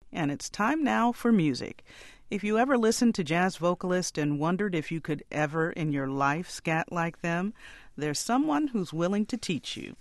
and it's time now for music. If you ever listened to jazz vocalists and wondered if you could ever in your life scat like them, there's someone who's willing to teach you.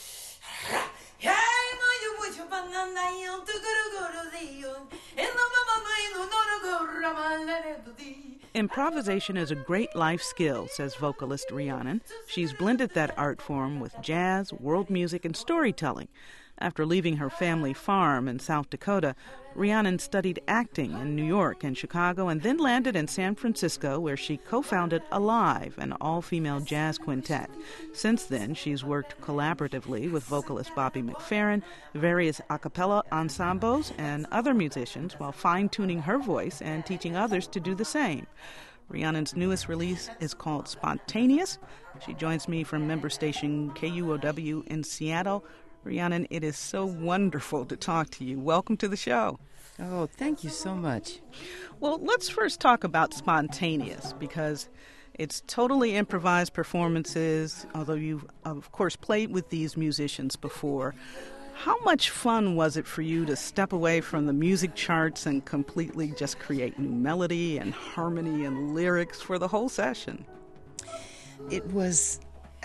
Improvisation is a great life skill, says vocalist Rhiannon. She's blended that art form with jazz, world music, and storytelling. After leaving her family farm in South Dakota, Rhiannon studied acting in New York and Chicago and then landed in San Francisco, where she co-founded Alive, an all-female jazz quintet. Since then, she's worked collaboratively with vocalist Bobby McFerrin, various a cappella ensembles, and other musicians while fine-tuning her voice and teaching others to do the same. Rhiannon's newest release is called Spontaneous. She joins me from member station KUOW in Seattle. Rhiannon, it is so wonderful to talk to you. Welcome to the show. Oh, thank you so much. Well, let's first talk about Spontaneous, because it's totally improvised performances, although you've, of course, played with these musicians before. How much fun was it for you to step away from the music charts and completely just create new melody and harmony and lyrics for the whole session? It was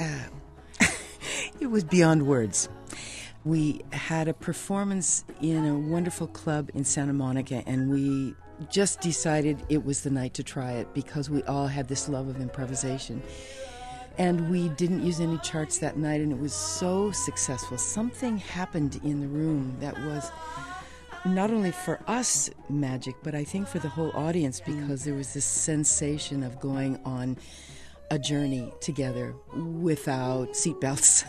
it was beyond words. We had a performance in a wonderful club in Santa Monica, and we just decided it was the night to try it because we all had this love of improvisation. And we didn't use any charts that night, and it was so successful. Something happened in the room that was not only for us magic, but I think for the whole audience, because there was this sensation of going on a journey together without seatbelts.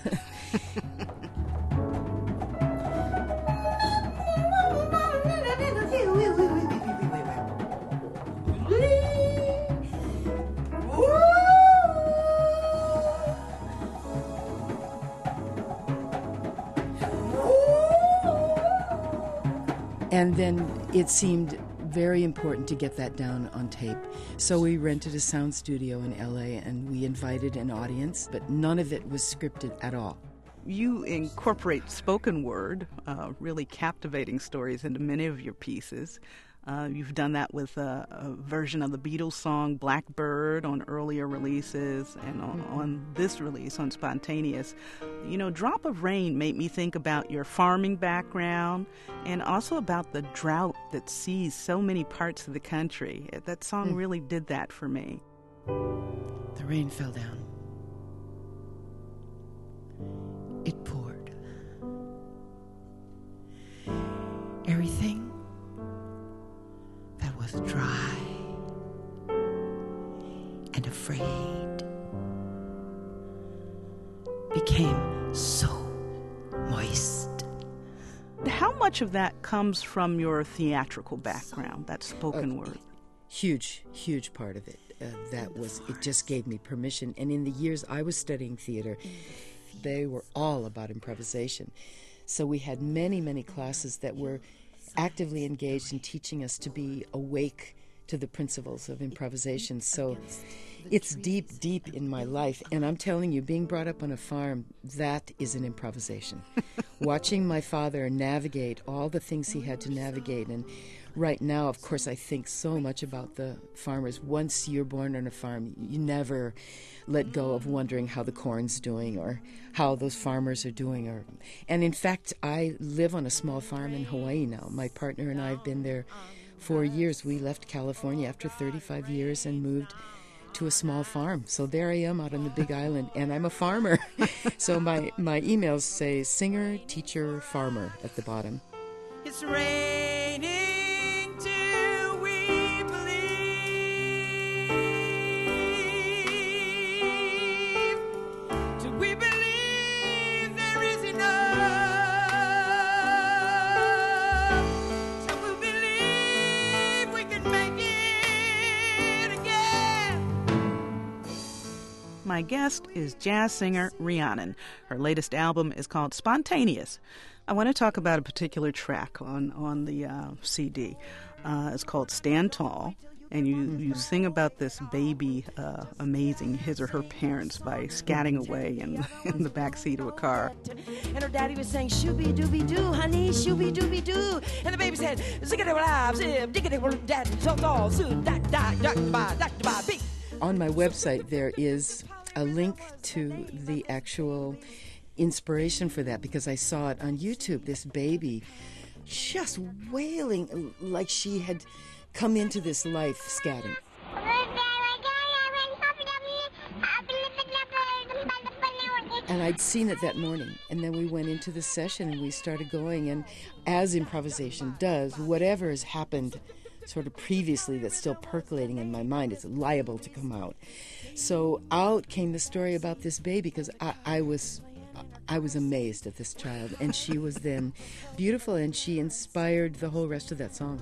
And then it seemed very important to get that down on tape. So we rented a sound studio in LA and we invited an audience, but none of it was scripted at all. You incorporate spoken word, really captivating stories into many of your pieces. You've done that with a version of the Beatles song Blackbird on earlier releases, and on this release, on Spontaneous. You know, Drop of Rain made me think about your farming background and also about the drought that sees so many parts of the country. That song really did that for me. The rain fell down. It poured. Everything that was dry and afraid became so moist. How much of that comes from your theatrical background, that spoken word? Huge part of it. It just gave me permission. And in the years I was studying theater, they were all about improvisation. So we had many classes that were actively engaged in teaching us to be awake to the principles of improvisation. So it's deep in my life. And I'm telling you, being brought up on a farm, that is an improvisation. Watching my father navigate all the things he had to navigate. And right now, of course, I think so much about the farmers. Once you're born on a farm, you never let go of wondering how the corn's doing or how those farmers are doing. And in fact, I live on a small farm in Hawaii now. My partner and I have been there 4 years. We left California after 35 years and moved to a small farm. So there I am out on the Big Island, and I'm a farmer. So my emails say singer, teacher, farmer at the bottom. It's raining till we believe, till we believe there is enough, till we believe we can make it again. My guest is jazz singer Rhiannon. Her latest album is called Spontaneous. I want to talk about a particular track on the CD. It's called Stand Tall. and you sing about this baby amazing his or her parents by scatting away in the back seat of a car. And her daddy was saying, shooby dooby doo, honey, shooby dooby doo. And the baby said, ziggity wah, zib, diggity wah, daddy, so all, soon, da da da da beep. On my website, there is a link to the actual inspiration for that, because I saw it on YouTube, this baby just wailing like she had come into this life scatting. And I'd seen it that morning, and then we went into the session and we started going, and as improvisation does, whatever has happened sort of previously that's still percolating in my mind, it's liable to come out. So out came the story about this baby, because I was amazed at this child, and she was then beautiful, and she inspired the whole rest of that song.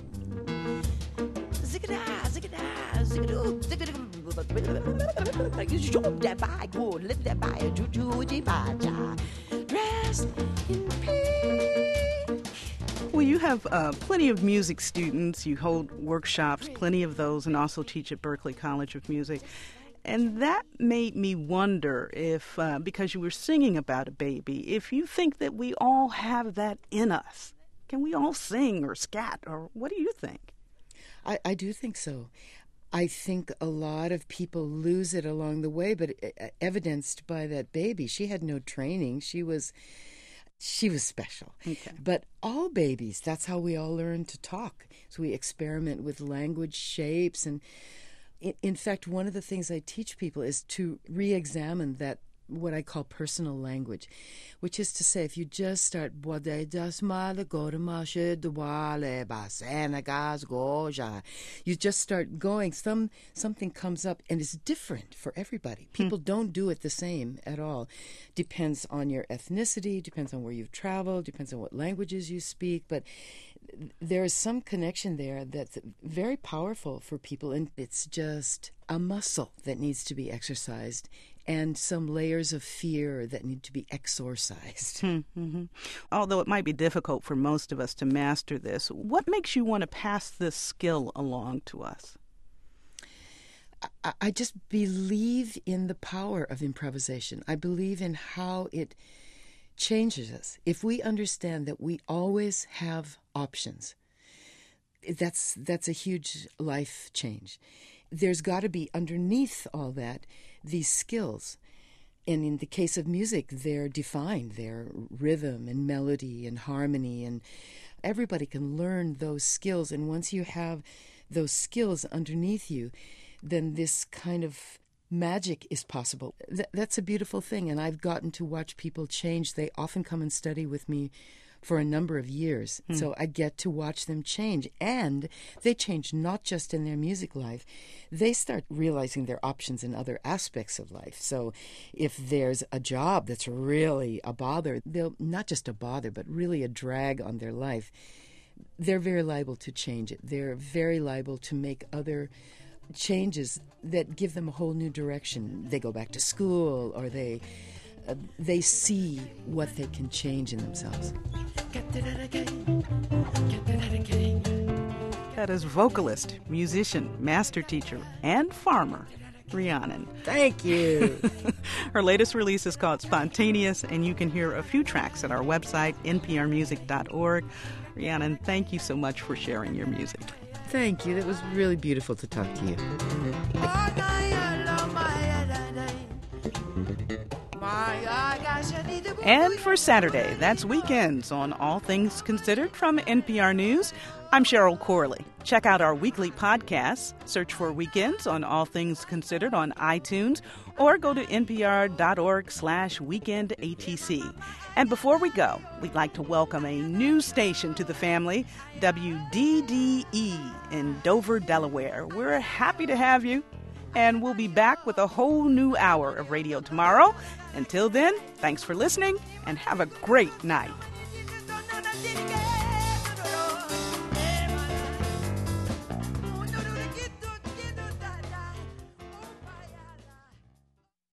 Well, you have plenty of music students. You hold workshops, plenty of those, and also teach at Berklee College of Music. And that made me wonder if, because you were singing about a baby, if you think that we all have that in us. Can we all sing or scat, or what do you think? I do think so. I think a lot of people lose it along the way, but evidenced by that baby. She had no training. She was special. Okay. But all babies, that's how we all learn to talk. So we experiment with language shapes. And in fact, one of the things I teach people is to re-examine that, what I call personal language, which is to say, if you just start, you just start going, something comes up, and it's different for everybody. People don't do it the same at all. Depends on your ethnicity, depends on where you've traveled, depends on what languages you speak, but there is some connection there that's very powerful for people, and it's just a muscle that needs to be exercised, and some layers of fear that need to be exorcised. Mm-hmm. Although it might be difficult for most of us to master this, what makes you want to pass this skill along to us? I just believe in the power of improvisation. I believe in how it changes us. If we understand that we always have options, that's a huge life change. There's got to be underneath all that these skills. And in the case of music, they're defined. They're rhythm and melody and harmony, and everybody can learn those skills. And once you have those skills underneath you, then this kind of magic is possible. That's a beautiful thing, and I've gotten to watch people change. They often come and study with me for a number of years, so I get to watch them change, and they change not just in their music life. They start realizing their options in other aspects of life. So if there's a job that's really a bother, they'll not just a bother, but really a drag on their life, they're very liable to change it. They're very liable to make other changes that give them a whole new direction. They go back to school, or they see what they can change in themselves. That is vocalist, musician, master teacher, and farmer, Rhiannon. Thank you. Her latest release is called Spontaneous, and you can hear a few tracks at our website, nprmusic.org. Rhiannon, thank you so much for sharing your music. Thank you. That was really beautiful to talk to you. And for Saturday, that's Weekends on All Things Considered from NPR News. I'm Cheryl Corley. Check out our weekly podcasts. Search for Weekends on All Things Considered on iTunes, or go to npr.org/weekendatc. And before we go, we'd like to welcome a new station to the family, WDDE in Dover, Delaware. We're happy to have you, and we'll be back with a whole new hour of radio tomorrow. Until then, thanks for listening, and have a great night.